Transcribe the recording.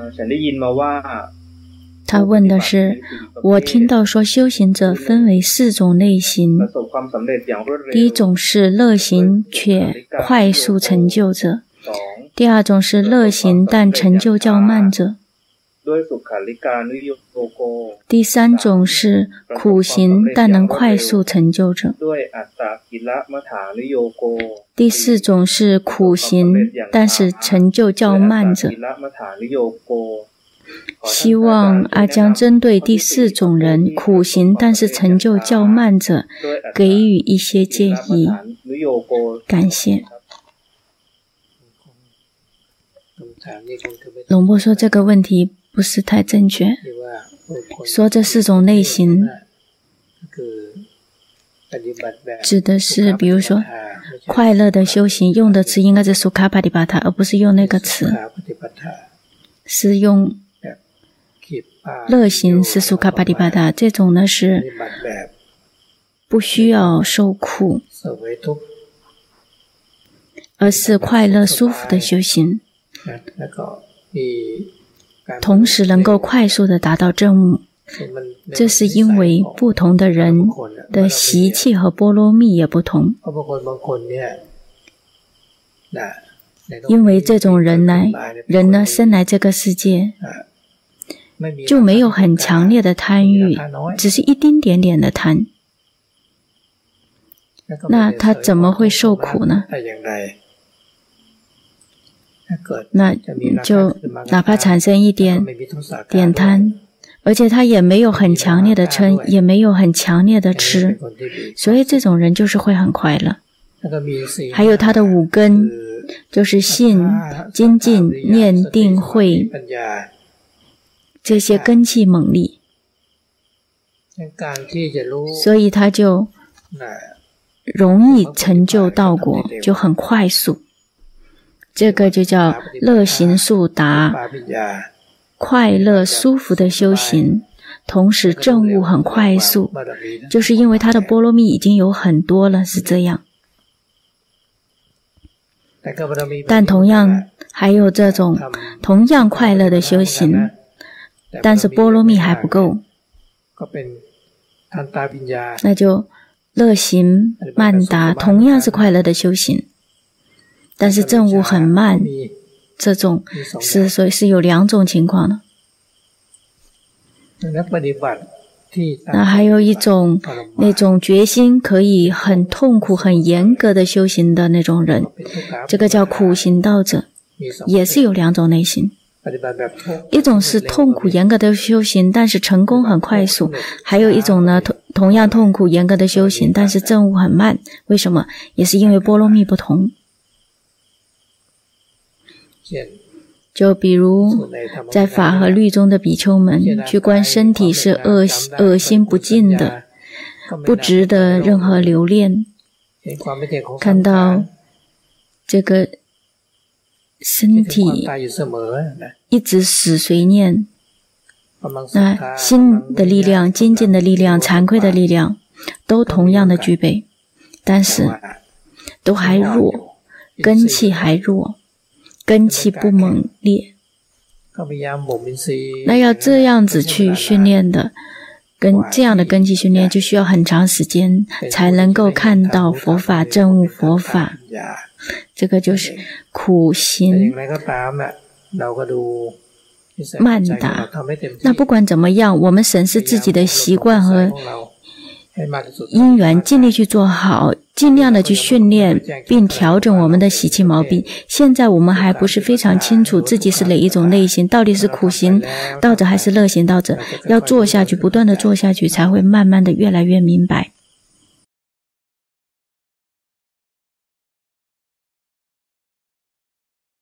他问的是，我听到说修行者分为4种类型，第一种是乐行却快速成就者，第二种是乐行但成就较慢者，第三种是苦行但能快速成就者，第4种是苦行但是成就较慢者。希望阿江针对第4种人，苦行但是成就较慢者，给予一些建议。感谢。龙波说这个问题不是太正确，说这4种类型指的是比如说快乐的修行，用的词应该是 Sukha Patipada， 而不是用那个词，是用乐行是 Sukha Patipada， 这种呢是不需要受苦，而是快乐舒服的修行，同时能够快速的达到证悟。这是因为不同的人的习气和波罗蜜也不同，因为这种人呢生来这个世界就没有很强烈的贪欲，只是一丁点点的贪，那他怎么会受苦呢？那就哪怕产生一点贪，而且他也没有很强烈的嗔，也没有很强烈的痴，所以这种人就是会很快乐。还有他的5根，就是信、精进、念、定、慧，这些根气猛力，所以他就容易成就道果，就很快速。这个就叫乐行速达，快乐舒服的修行，同时证悟很快速，就是因为他的波罗蜜已经有很多了，是这样。但同样还有这种同样快乐的修行，但是波罗蜜还不够，那就乐行慢达，同样是快乐的修行，但是证悟很慢，这种所以是有2种情况的。那还有一种那种决心可以很痛苦很严格的修行的那种人，这个叫苦行道者，也是有2种类型。一种是痛苦严格的修行，但是成功很快速，还有一种呢同样痛苦严格的修行，但是证悟很慢。为什么？也是因为波罗蜜不同。就比如在法和律中的比丘们去观身体是恶心不净的，不值得任何留恋，看到这个身体一直死随念，那心的力量、精进的力量、惭愧的力量都同样的具备，但是都还弱，根气还弱，根气不猛烈。那要这样子去训练的，这样的根气训练就需要很长时间才能够看到佛法，证悟佛法。这个就是苦行慢达。那不管怎么样，我们审视自己的习惯和因缘，尽力去做好，尽量的去训练并调整我们的习气毛病。现在我们还不是非常清楚自己是哪一种类型，到底是苦行道者还是乐行道者，要做下去，不断的做下去，才会慢慢的越来越明白。